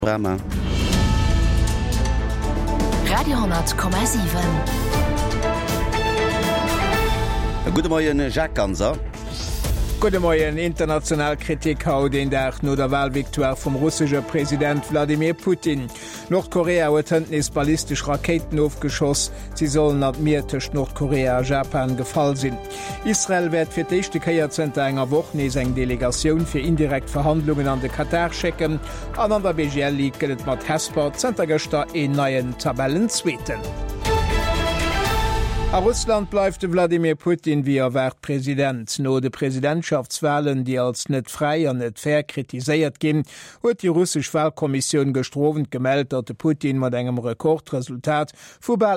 Brama. Radio 10,7. Gute Morgen, Jacques Ganser. Gute Morgen, international Kritik haut den Tag no der Wahlviktoire vom russische Präsident Wladimir Putin. Nordkorea huet hëndnis ballistisch Raketen aufgeschoss, sie sollen ab Meer tech Nordkorea a Japan gefall sinn. Israel werd fir d'echte Keierzenter enger Woche nees eng Delegation fir indirekt Verhandlungen an de Katar checken, an der BGL League gëtt mat Hesport Zentergëchter en neien Tabellenzweten. A Russland bleifte Wladimir Putin wie wert Präsident. No de Präsidentschaftswahlen, die als net frei an net fair kritiséiert gin, huet die russsisch Wahlkommission gestrovent gemeldt, dat de Putin mat engem Rekordresultat vu bald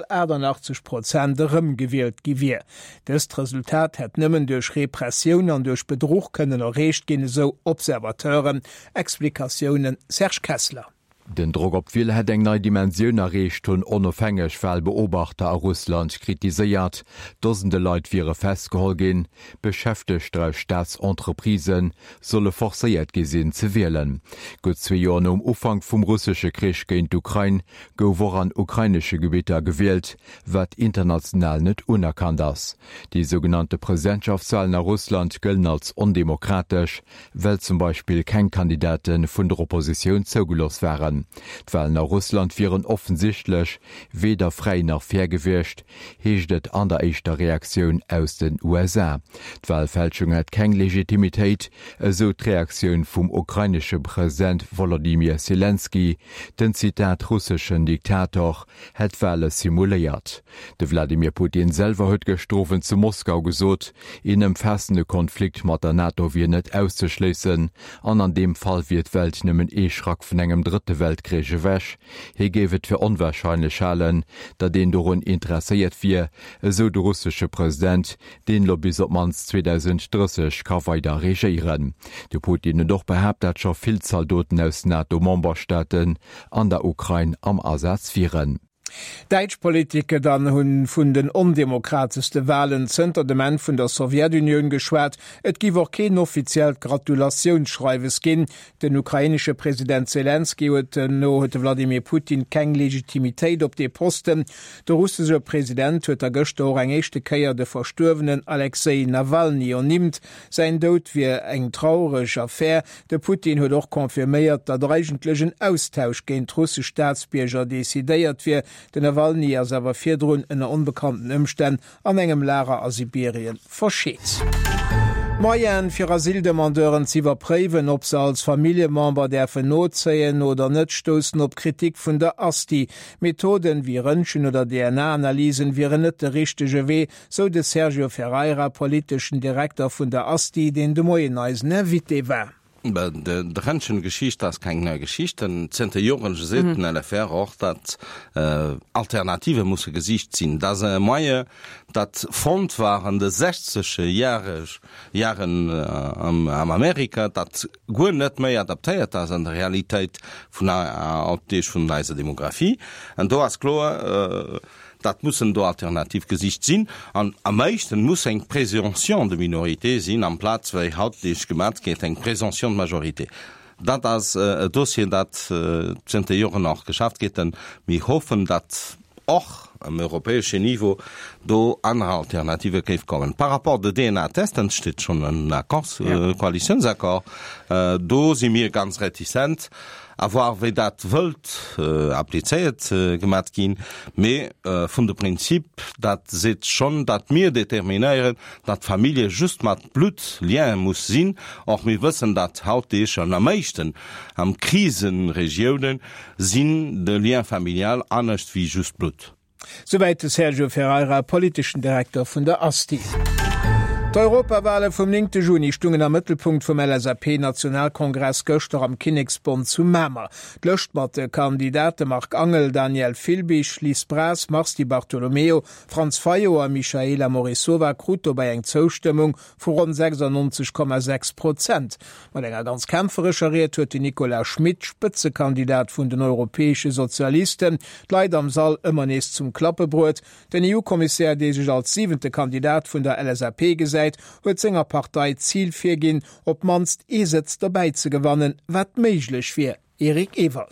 88% gewählt gewir. Das Resultat hat nimmen durch Repression an durch Betrug können erreicht gin, so Observateuren. Explikationen Serge Kessler. Den Drogopwil hat eng neii Dimensioun errecht hunn onofhängeg weil Beobachter a Russland kritiséiert, dosende Leiit wiere festgehol gin, beschäftigte Staatsentreprise solle forsäiert gesinn ze wählen. Gut 2 Joer Ufang vum russische Krich géint d'Ukraine gouf an ukrainische Gebieter gewählt, wat international net unerkannt ass. Die sogenannte Präsidentschaftswahlen nach Russland gëllen als undemokratisch, weil zum Beispiel kein Kandidaten vun der Opposition zougelos waren. D'Wahlen nach Russland viren offensichtlich weder frei noch fair gewircht, heeschtet an der eischter Reaktion aus den USA. D'Wahlfälschung hat keng Legitimitéit, so d'Reaktion vum ukrainische Präsident Volodymyr Zelensky, den Zitat russischen Diktator, het Wahlen simuliert. De Wladimir Putin selber huet gestrofen zu Moskau gesot, in em fastende Konflikt mat der NATO wie net auszuschließen, an dem Fall wird Welt nimmen Schrack vun engem dritte Weltkriege wäch, he gewet fir onwahrscheinlich Schalen, dat den dorun interesseiert fir, so de russische Präsident, den lo bis op mans 2030 ka weiter regieren. De Putin doch behabt dat scho Vielzahldoten aus NATO-Memberstaaten an der Ukraine am Ersatz viren. Deitschpolitiker dann hunn vun den undemokratischste Wahlen zënter de Mann vun der Sowjetunion geschwert, et giwer auch kein offiziell Gratulationsschreiwes ginn. Den ukrainische Präsident Zelensky huet Wladimir Putin keng Legitimitéit op de Posten. Der russische Präsident huet der Gëchte eng echte Käier de verstorvenen Alexei Nawalny onnimmt. Sein Dod wie eng traureg Affaire. De Putin huet auch konfirméiert, dat eigentlichen Austausch géint russisch Staatsbierger desideiert wie. Den Nawalny as awer firdrun ënner unbekannten Ëmstän an engem Lager a Sibirien verscheet. Maien fir Asildemandeuren ziwer préwen, ob se als Familiemember derfen notzeien oder net stossen op Kritik vun der ASTI. Methoden wie Röntgen oder DNA-Analysen wären net de richtege Weh, so de Sergio Ferreira, politischen Direktor vun der ASTI, den de Moieneisen erwite war. De Rentschen Geschicht as keng neue Geschichten 10. Joren sitten LFR auch dat Alternative muss gesicht ziehen. Da se Maie dat Fond waren de 60. Jahren am Amerika, dat go net méi adaptéiert as an der Realität vun vun leiser Demografie. En do as klar, dat mussssen do alternativ gesicht sinn. Am meisten muss eng Präsention de Minorité sinn am Platz, wéi hautlich gemat geht eng Präsention de Majorité. Dat as Dossier dat 10. Joren noch geschafft geht, mi hoffen dat och am europäesche Niveau do andere Alternative keif kommen. Par rapport de DNA-Testen steht schon ein Koalitionsakcord. Do si mir ganz reticent. Avoir wie dat wëlt appliziert gemat gin, me vun de Prinzip, dat se schon dat mir determinieren, dat Familie just mat Blut lien muss sinn, och mir wëssen dat hautech an am meisten am Krisenregionen sinn de lien familial anders wie just Blut. Soweit Sergio Ferreira, politischen Direktor vun der ASTI. D'Europawahle vom 9. Juni stungen am Mittelpunkt vom LSAP-Nationalkongress Göster am Königsbund zu Mammer. Glöscht mat de Kandidate Marc Angel, Daniel Filbich, Lies Bras, Marsti Bartolomeo, Franz Fayo a Michaela Morisova Kruto bei eng Zustimmung vor rund 96,6%. Mit enger ganz kämpferischer Rede huet Nicolas Schmidt, Spitzekandidat vun den europäische Sozialisten, leider am Saal immer nächst zum Klappebrot. Den EU-Kommissär, der sich als 7. Kandidat vun der LSAP gesagt, huet senger Partei Ziel fir ginn, op manst Sitz dabei ze gewannen, wat méiglech fir. Erik Ewald.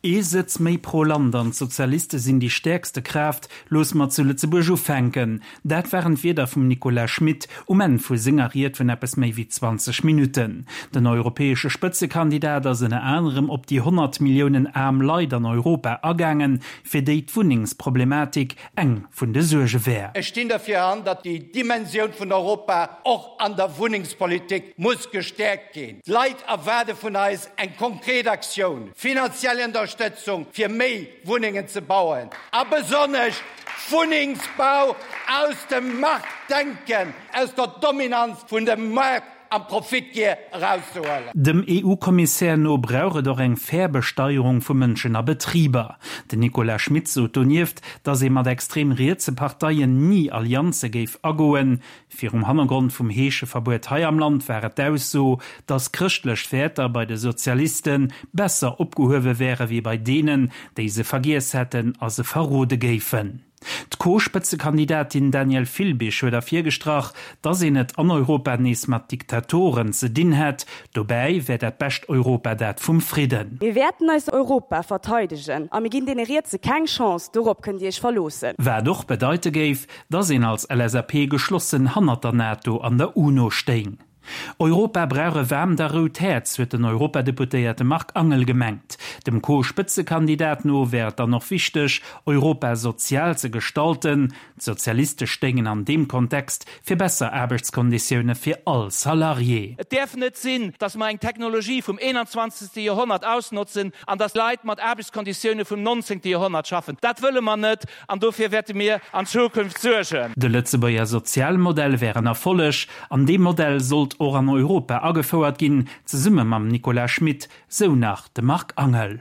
Sitz méi pro Land an Sozialisten sind die stärkste Kraft, los mat zu Lützeburg fänken. Dat waren wir vum Nicolas Schmidt en vu singeriert vun appes méi wie 20 Minuten. Den europäesche Spitzekandidat as in anderem op die 100 Millionen arm Leute an Europa ergangen, fir déi Wuningsproblematik eng vun de Surge wär. Es steht dafür an, dass die Dimension von Europa auch an der Wohnungspolitik muss gestärkt gehen. Leid erwarte von uns eine konkrete Aktion, finanzielle Unterstützung für mehr Wohnungen zu bauen. Aber besonders Wohnungsbau aus dem Marktdenken, aus der Dominanz von dem Markt am Profit rauszuholen. Dem EU-Kommissär no brauche doch eng Fairbesteuerung vu Mënschen a Betrieber. De Nicolas Schmidt so toniert, dass mat extrem reeze Parteiien nie Allianze geif agoen. Fir Hannergrund vum heesche Verbot Hai am Land wäret aus so, dass christlech Väter bei de Sozialisten besser opgehowe wäre wie bei denen, déi se vergies hätten as se verrode géfen. Co-Spitzekandidatin Daniel Filbisch huet dafür gestrach, dass sie net an Europa nees mat Diktatoren ze din het, dobei wär dat best Europa dat vum Frieden. Wir werden als Europa verteidigen, am gin generiert ze keine Chance, dorop könnt ihr ich verlosen. Wer doch bedeute geif, dass sie als LSAP geschlossen hanner der NATO an der UNO stehen. Europa brauche wärm der Rotäz, wird den Europadeputierte Mark Angel gemengt. Dem Co-Spitzekandidat no wär dann noch wichtig, Europa sozial zu gestalten. Sozialisten stehen an dem Kontext für bessere Arbeitskonditionen für all Salariés. Es darf nicht sein, dass man eine Technologie vom 21. Jahrhundert ausnutzen und das Leid mit Arbeitskonditionen vom 19. Jahrhundert schaffen. Das wollen wir nicht und dafür werden wir an Zukunft suchen. De Lützeburger Sozialmodell wären erfollig. An dem Modell sollte auch an Europa angefordert gin ze summe mam Nicolas Schmidt so nach de Mark Angel.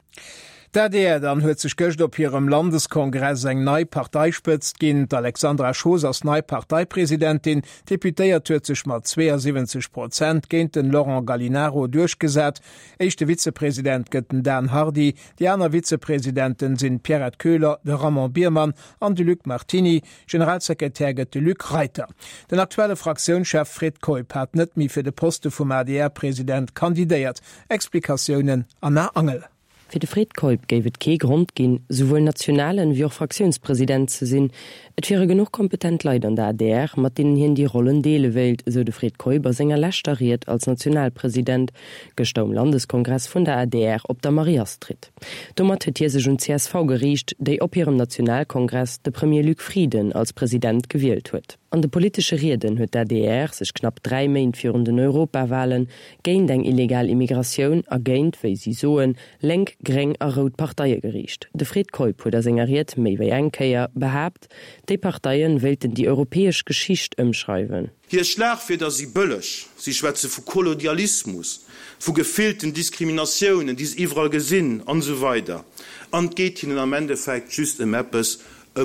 Dann huet sech gëcht op hirem Landeskongress eng nei Parteispëtzt ginn Alexandra Schoos als nei Parteipräsidentin deputéiert huet sech mat 72% géint den Laurent Gallinaro durchgesät. Eichte Vizepräsident gëtten Dan Hardy, die aner Vizepräsidenten sinn Pierre Köhler, de Ramon Biermann an de Luc Martini, Generalsekretär gëtt de Luc Reiter. Den aktuelle Fraktionschef Fred Koip hat net mi fir de Poste vum ADR-Präsident kandidéiert. Explikationen Anna Angel. Für de Fred Koip gäwet ke Grund gin, sowohl nationalen wie auch Fraktionspräsident ze sinn. Et wäre genug kompetent Leute an der ADR, mat denen hin die Rollen deele wählt, so de Fred Koip Sänger lächteriert als Nationalpräsident, gestaum Landeskongress vun der ADR op der Mariastritt. Dommer huet hier sech un CSV gericht, déi op ihrem Nationalkongress de Premier Luc Frieden als Präsident gewählt huet. An de politische Reden huet der ADR sech knapp 3 Main führenden Europawahlen géint eng illegal Immigration agéint, wéi sie soen, lenk, greng a rot Parteiie gericht. De Fred Koip huet singeriert méi wéi engkeier behabt, déi Parteiien wählten die europäesch Geschicht ëmschreiwen. Hier Schlagfeder sie bëllech, sie schwätze vu Kolonialismus, vu gefehlten Diskriminationen, dies iwwer Gesinn an so weiter. An geht ihnen am Endeffekt just Mappes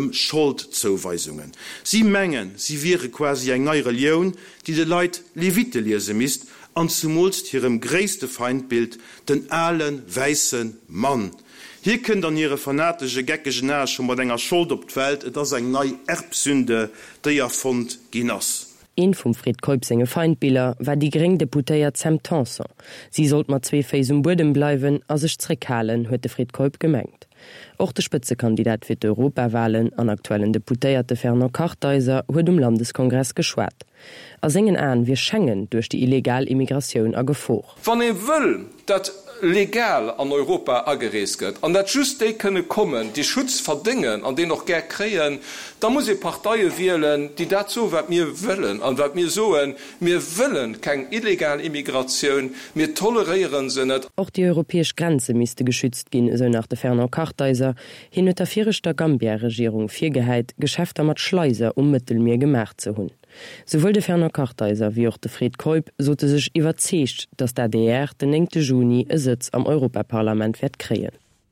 Schuldzuweisungen. Sie mengen, sie wäre quasi eng neue Religion, die de Leid Levite lese misst, an zumulst ihrem gräste Feindbild den allen weißen Mann. Hier können dann ihre fanatische geckische Nähe schon mal enger Schuld op Welt, das eng neue Erbsünde der erfund Ginas. Een vum Fred Koip senge Feindbilder war die gering Deputéier Sam Tanson. Sie sollt mat 2 Feis Boden bleiwen as sech zreckhalen, huet de Fred Koip gemengt. Auch der Spitzekandidat fir d'Europawahlen an aktuellen Deputéierte Ferner Karthäuser huet Landeskongress geschwat. Er sengen an wie Schengen durch die Illegalimmigrationun a Gefoch. Wann will, dat legal an Europa agereesket, an dat just de könne kommen, die Schutz verdingen, an den noch ger kreen, da muss ich Parteiie wählen, die dazu wat mir willen, an wat mir soen, mir willen kein illegal Immigration, mir tolerieren se net. Auch die europäisch Grenze miste geschützt gin, so nach der Ferner Karthäuser, hin der vierter Gambia-Regierung Viergeheit Geschäfte mat Schleiser Mittelmeer gemacht zu hunn. Sowohl de Ferner Karthäuser wie auch de Fred Koip sote sech iwwerzecht, dass der DR den 9. Juni e Sitz am Europaparlament wird kreen.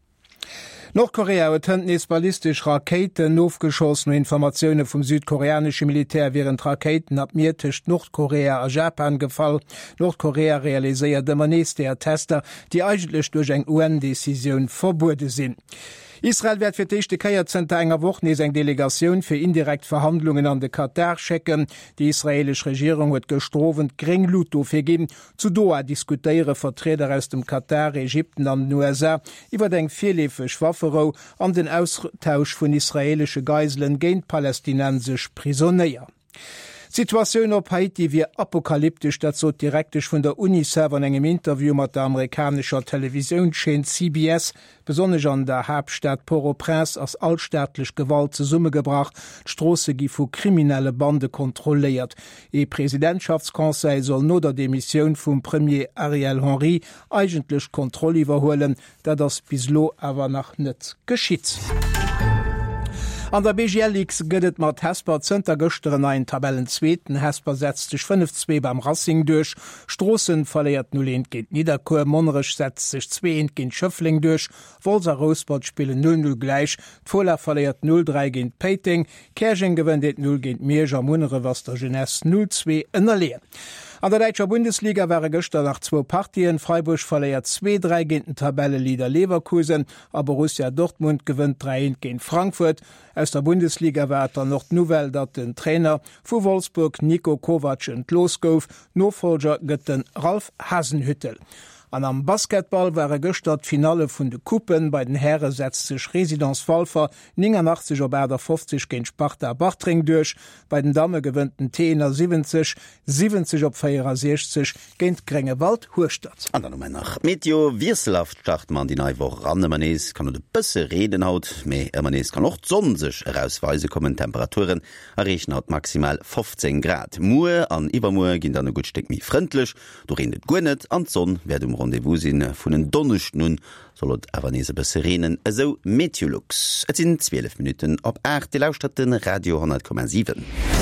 Nordkorea huet hëndnis ballistisch Raketen aufgeschossen. Informationen vom südkoreanische Militär wären Raketen ab Meertecht Nordkorea a Japan gefallen. Nordkorea realisiert de nächste Tester, die eigentlich durch eng UN-Decision verboten sind. Israel wird fir d'echte Keierzenter enger woch nees eng Delegatioun fir indirekt Verhandlungen an de Katar checken. Die israelisch Regierung huet gestrovent Gringluto firgeben. Zu Doha diskutéiere Vertreter aus dem Katar, Ägypten an den USA iwwer eng virlefech Waffero an den Austausch vun israelsche Geiselen géint palästinensisch Prisonnéier. Situationun op Haiti wie apokalyptisch, dat so direktisch vun der UNICEF an engem Interview mat der amerikanischer Televisionschain CBS besonnech an der Hauptstadt Port-au-Prince als altstaatlich Gewalt ze Summe gebracht, Strosse gi vu kriminelle Bande kontrolliert. E Präsidentschaftskonseil soll no der Demission vum Premier Ariel Henry eigentlich Kontrolle überholen, da das bislo aber nach net geschieht. An der BGLX gëtt mat Hesper Zter Göchteren ein Tabellenzweten. Hesper setzt sich 5-2 beim Racing durch. Strossen verleiert 0 geht Niederkur. Monrech setzt sich 2 gegen Schöffling durch. Wolser Rosebud spielen 0-0 gleich. Foller verleiert 0-3 gegen Peiting. Kerschen gewinnt 0 gegen Meerger. Munere was der Jeunesse 0-2 in der Lehr. An der Deutscher Bundesliga wäre gestern nach 2 Partien. Freiburg verleiert 2-3 gegen den Tabellelieder Leverkusen, aber Borussia Dortmund gewinnt 3 gegen Frankfurt. Aus der Bundesliga war dann noch Nouvelle, dat den Trainer vu Wolfsburg Nico Kovac entlos gouf, Nofolger gëtt den Ralf Hasenhüttel. An am Basketball wäre gestern Finale vun de Kuppen. Bei den Herren setzt sich Residenz Walfer 89 op Äder 50 gegen Sparta Bartring durch. Bei den Dame gewinnten Tener 70 op 60 gegen Grengewald Hurstadt. An der nach Meteo wieselhaft start man die Neiwoch ran Manes kann de bësse reden haut méi Manes kann noch sonn sech herausweise kommen Temperaturen errechen haut maximal 15 Grad. Mue an Iwermue ginn dann gut steck mi frindlech, du redet gonnet an Sonn werden Rendevous sinn vun den Donnecht nun sollot awanese beserenen eso Meteolux. Et sinn 12 Minuten op 8 de Lausstatten Radio 10,7.